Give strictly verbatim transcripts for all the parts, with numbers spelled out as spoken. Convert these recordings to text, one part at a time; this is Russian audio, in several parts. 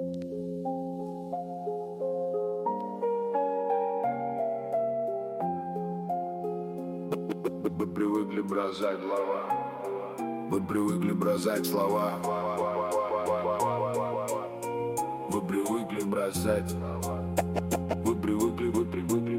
Вы привыкли бросать слова. Вы привыкли бросать слова. Вы привыкли бросать. Вы привыкли, вы привыкли,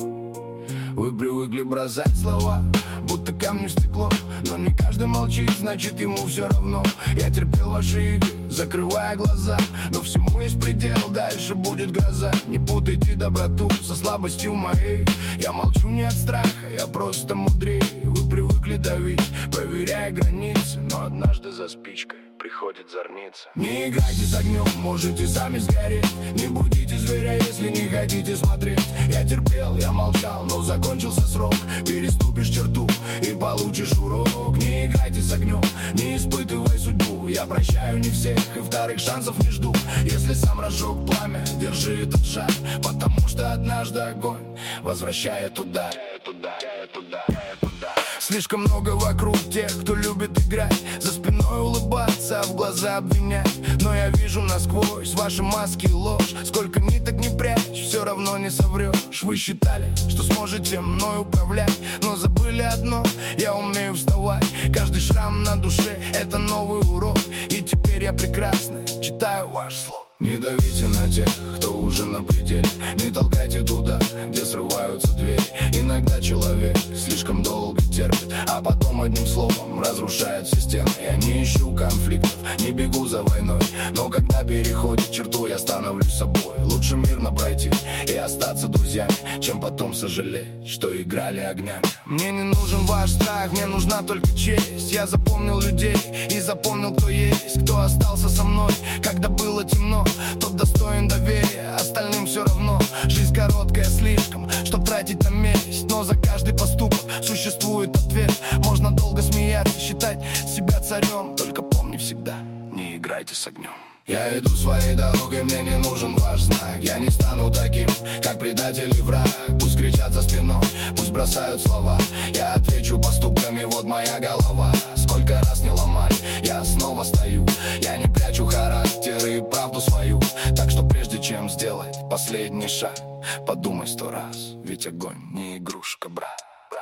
вы Вы привыкли бросать слова, будто камни в стекло. Но не каждый молчит, значит ему все равно. Я терпел ваши игры, закрывая глаза, но всему есть предел, дальше будет гроза. Не путайте доброту со слабостью моей. Я молчу не от страха, я просто мудрее. Вы привыкли давить, проверяя границы, но однажды за спичкой приходит зорница. Не играйте с огнем, можете сами сгореть. Не будите зверя, если не хотите смотреть. Я терпел, я молчал, но закончился срок. Переступишь черту и получишь урок. Не играйте с огнем, не испытывай судьбу. Я прощаю не всех и вторых шансов не жду. Если сам разжег пламя, держи этот шаг, потому что однажды огонь возвращает туда, туда, туда, туда. Слишком много вокруг тех, кто любит играть, за спиной улыбаться, а в глаза обвинять. Но я вижу насквозь ваши маски и ложь. Сколько ниток не прячь, все равно не соврешь. Вы считали, что сможете мной управлять, но забыли одно: я умею вставать. Каждый шрам на душе — это новый урок. И теперь я прекрасно читаю ваш слог. Не давите на тех, кто уже на пределе. Не толкайте туда, где срываются двери. Иногда человек слишком долго терпит, а потом одним словом разрушает все стены. Я не ищу конфликтов, не бегу за войной, но когда переходит черту, я становлюсь собой. Лучше мирно пройти и остаться друзьями, чем потом сожалеть, что играли огнями. Мне не нужен ваш страх, мне нужна только честь. Я запомнил людей и запомнил, кто есть, кто остался со мной, когда было темно. Тот достоин доверия, остальным все равно. Жизнь короткая слишком, чтоб тратить на месть, но за каждый поступок существует ответ. Можно долго смеяться, считать себя царем, только помни всегда: не играйте с огнем. Я иду своей дорогой, мне не нужен ваш знак. Я не стану таким, как предатель и враг. Пусть кричат за спиной, пусть бросают слова, я отвечу поступками, вот моя голова. Сколько раз не ломать, я снова стою. Я не прячу характер и правду свою. Так что прежде чем сделать последний шаг, подумай сто раз, ведь огонь не игрушка, брат.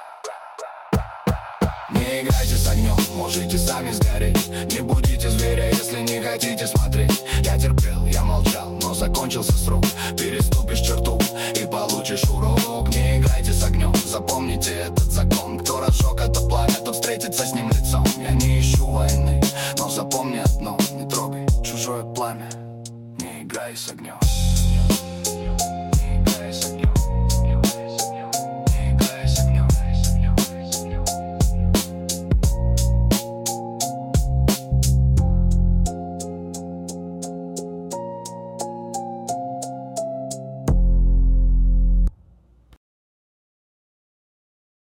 Не играйте с огнем, можете сами сгореть. Не будите зверя, если не хотите смотреть. Я терпел, я молчал, но закончился срок. Переступишь черту и получишь урок. Не играйте с огнем, запомните этот закон. Кто разжег это пламя, тот встретится с ним лицом. Я не ищу войны, но запомни одно: не трогай чужое пламя, не играй с огнем.